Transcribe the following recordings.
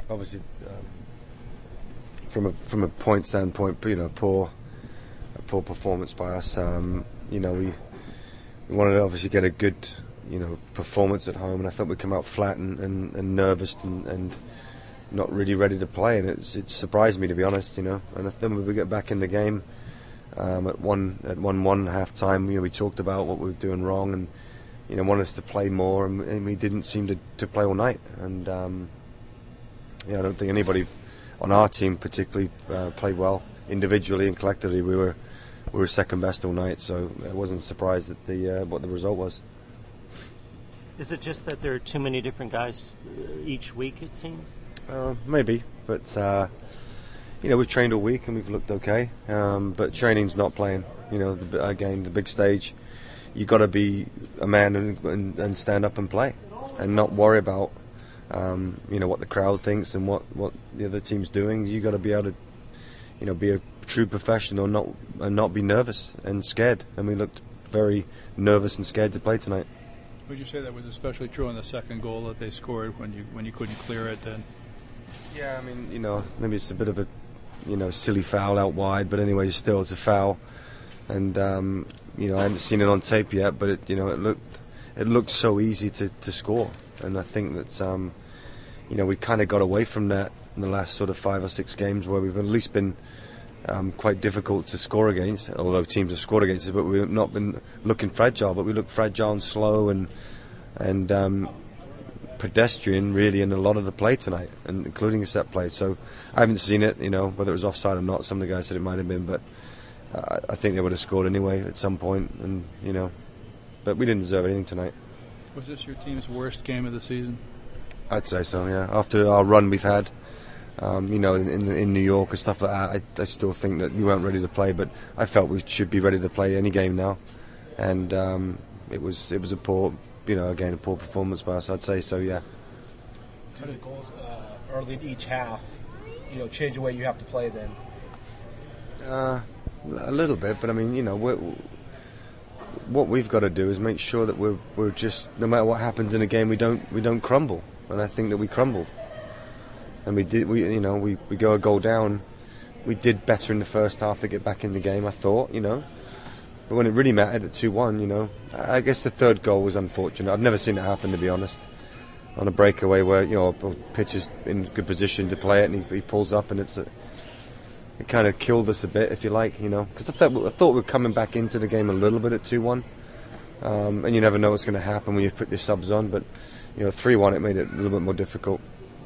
obviously, from a point standpoint, poor performance by us. We wanted to obviously get a good, performance at home, and I thought we'd come out flat and nervous and not really ready to play, and it surprised me, to be honest. And then we get back in the game at 1-1 half time. We talked about what we were doing wrong, and wanted us to play more, and we didn't seem to play all night. And I don't think anybody on our team particularly played well individually and collectively. We were second best all night, so I wasn't surprised at what the result was. Is it just that there are too many different guys each week, it seems? Maybe, but we've trained all week and we've looked okay. But training's not playing. Again, the big stage, you got to be a man and stand up and play, and not worry about what the crowd thinks and what the other team's doing. You got to be able to be a true professional, and not be nervous and scared. And we looked very nervous and scared to play tonight. Would you say that was especially true on the second goal that they scored when you couldn't clear it? Then. Yeah, I mean, maybe it's a bit of a silly foul out wide, but anyway, still it's a foul. And I haven't seen it on tape yet, but it looked so easy to score. And I think that we kind of got away from that in the last sort of 5 or 6 games, where we've at least been quite difficult to score against, although teams have scored against us, but we've not been looking fragile. But we look fragile and slow and pedestrian, really, in a lot of the play tonight, and including a set play. So I haven't seen it, whether it was offside or not. Some of the guys said it might have been, but I think they would have scored anyway at some point, and but we didn't deserve anything tonight. Was this your team's worst game of the season? I'd say so, yeah. After our run we've had, in New York and stuff like that, I still think that we weren't ready to play, but I felt we should be ready to play any game now, and it was a poor, a poor performance by us. I'd say so, yeah. Two of the goals early in each half, change the way you have to play then. A little bit, but I mean, what we've got to do is make sure that we're just, no matter what happens in a game, we don't crumble, and I think that we crumbled. And we go a goal down. We did better in the first half to get back in the game, I thought, But when it really mattered at 2-1, I guess the third goal was unfortunate. I've never seen it happen, to be honest. On a breakaway where, pitcher's in good position to play it, and he pulls up, and it kind of killed us a bit, if you like, Because I thought we were coming back into the game a little bit at 2-1. And you never know what's going to happen when you put your subs on. But, 3-1, it made it a little bit more difficult.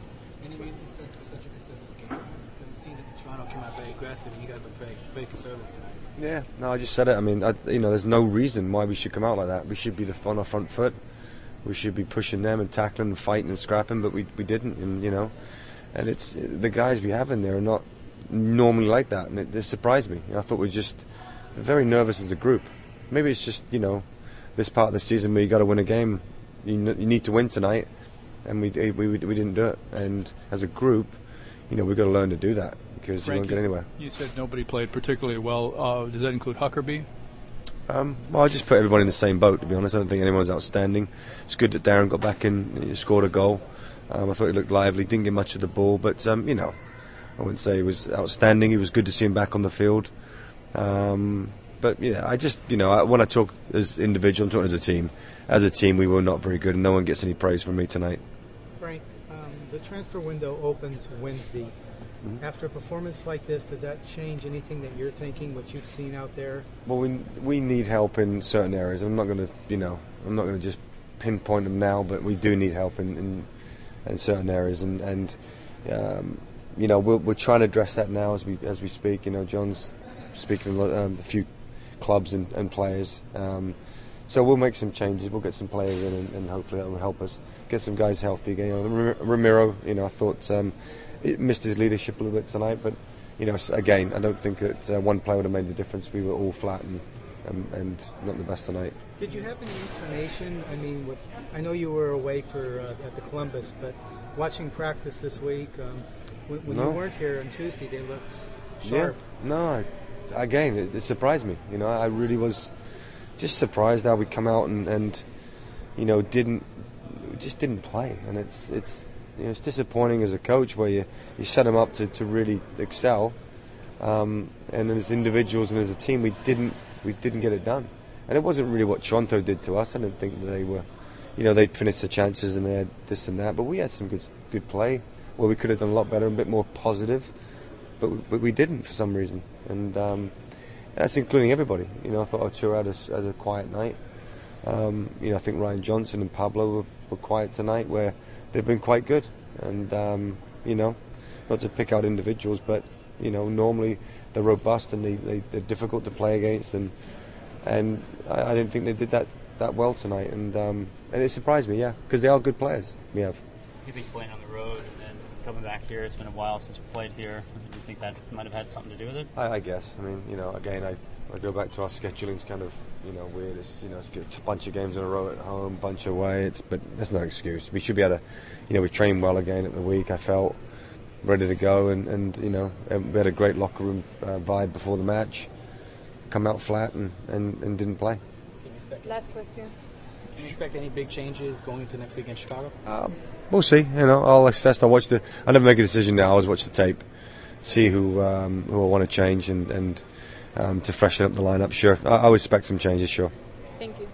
And you guys are very conservative tonight. Yeah, no, I just said it. I mean, there's no reason why we should come out like that. We should be on our front foot. We should be pushing them and tackling and fighting and scrapping, but we didn't. And and it's the guys we have in there are not normally like that, and it surprised me. I thought we were just very nervous as a group. Maybe it's just this part of the season where you got to win a game. You need to win tonight, and we didn't do it. And as a group, we've got to learn to do that. Because Frankie, you won't get anywhere. You said nobody played particularly well. Does that include Huckerby? Well, I just put everybody in the same boat, to be honest. I don't think anyone's outstanding. It's good that Darren got back in, he scored a goal. I thought he looked lively, didn't get much of the ball, but, I wouldn't say he was outstanding. It was good to see him back on the field. But, yeah, I just, when I talk as individual, I'm talking as a team. As a team, we were not very good, and no one gets any praise from me tonight. Frank, the transfer window opens Wednesday. After a performance like this, does that change anything that you're thinking, what you've seen out there? Well, we need help in certain areas. I'm not going to just pinpoint them now, but we do need help in certain areas, and we're trying to address that now as we speak. John's speaking to a few clubs and players, so we'll make some changes. We'll get some players in, and hopefully that will help us get some guys healthy again. Ramiro, I thought. It missed his leadership a little bit tonight, but again, I don't think that one player would have made the difference. We were all flat and not the best tonight. Did you have any inclination? I mean, I know you were away at the Columbus, but watching practice this week, when you weren't here on Tuesday, they looked sharp. Yeah. No, again, it surprised me. I really was just surprised how we come out and didn't play, and it's it's disappointing as a coach where you set them up to really excel, and as individuals and as a team we didn't get it done. And it wasn't really what Toronto did to us. I didn't think that they were, they'd finished their chances and they had this and that, but we had some good play where we could have done a lot better, a bit more positive, but we didn't for some reason. And that's including everybody. I thought Ochoa had a quiet night. I think Ryan Johnson and Pablo were quiet tonight, where they've been quite good. And not to pick out individuals, but normally they're robust and they're difficult to play against. And I didn't think they did that well tonight. And it surprised me, because they are good players. We have. You think playing on the road and then coming back here, it's been a while since we played here. Do you think that might have had something to do with it? I guess. I mean, again, I go back to our scheduling's kind of, weird. It's, it's a bunch of games in a row at home, bunch away. But that's no excuse. We should be able to, we trained well again at the week. I felt ready to go, and we had a great locker room vibe before the match. Come out flat and didn't play. Last question. Can you expect any big changes going into next week in Chicago? We'll see. I'll assess. I'll never make a decision now. I always watch the tape, see who I want to change, and to freshen up the lineup. Sure, I would expect some changes. Sure. Thank you.